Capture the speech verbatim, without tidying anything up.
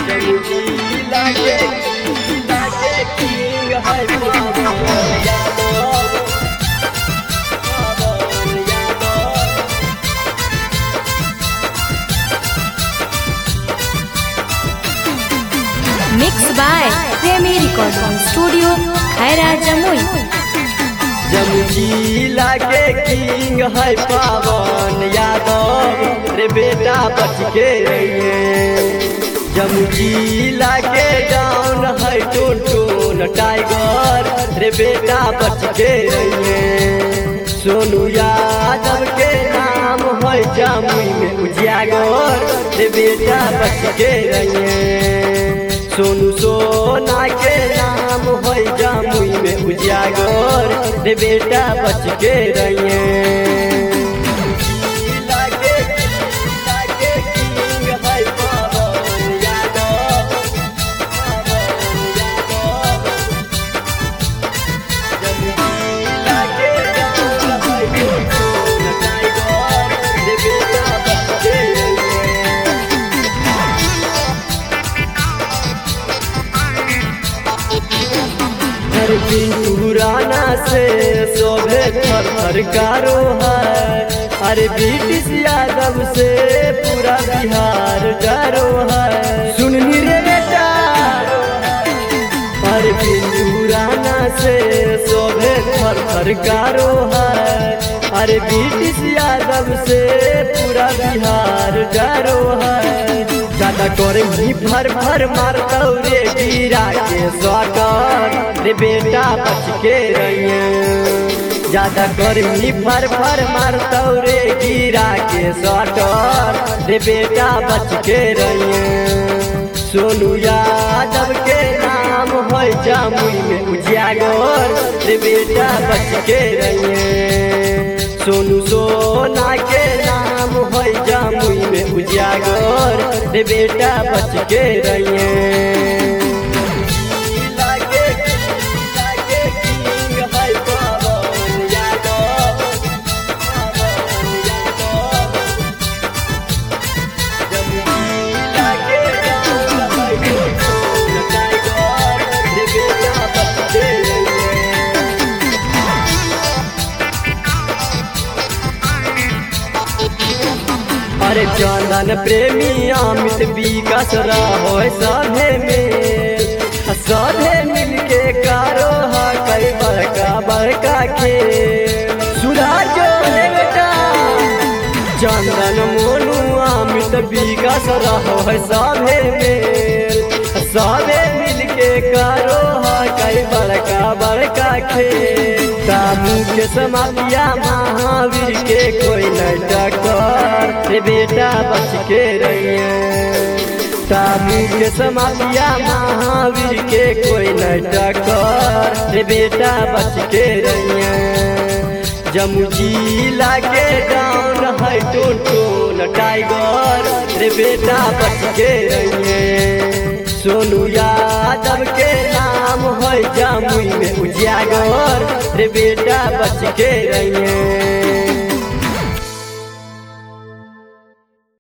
लागे लागे किंग है पवन यादव पवन यादव। मिक्स बाय प्रेमी रिकॉर्डिंग स्टूडियो खैरा जमुई। जमुई लागे किंग है पवन यादव रे बेटा बच के रहिए। जमुई लागे डाउन है टून टून टाइगर रे बेटा बच के रहिए। सोनू यादव के नाम है जमुई में उजियागर रे बेटा बच के रहिए। सोनू सोना के नाम है जमुई में उजियागर रे बेटा बच के रहिए। लागे लागे किंग है पवन यादव पवन यादव। जमुई लागे डाउन है टून टून टाइगर रे बेटा बच के रहिए। पुराना से शोभे थर थर कारो है। अरे ब्रिटिश यादव से पूरा बिहार डरो है। सुननी रे बेटा अरे पुराना से शोभे थर थर कारो है। अरे ब्रिटिश यादव से पूरा बिहार डरो है। ज्यादा करे ही भर भर मारता रे गिरा के स्वागत रे बेटा बच के रहिए। ज्यादा करे ही भर भर मारता रे गिरा के स्वागत रे बेटा बच के रहिए। सोनू यादव के नाम है जमुई में उजियागर रे बेटा बच के रहिए। सोनू सोना के नाम है जमुई में उजियागर रे बेटा बच के रहिए। लागे लागे किंग है पवन यादव पवन यादव। जमुई लागे डाउन है टून टून टाइगर रे बेटा बच के रहिए। अरे चंदन प्रेमी अमित विकास रहो सभे में सभे मिलके कारो है कई बड़का बड़का खेल। सुधार जो है बेटा चंदन मोनू अमित विकास रहो सभे में सभे मिलके कारो है कई बड़का बड़का खेल। तामू के समापिया महावीर के कोई न टक्कर रे बेटा बच के रहिए। तामू के समापिया महावीर के कोई न टक्कर रे बेटा बच के रहिए। जमुई लागे डाउन है टून टून टाइगर रे बेटा बच के रहिए। सोनू यादव के नाम है जमुई में उजियागर रे बेटा बच के रहिए।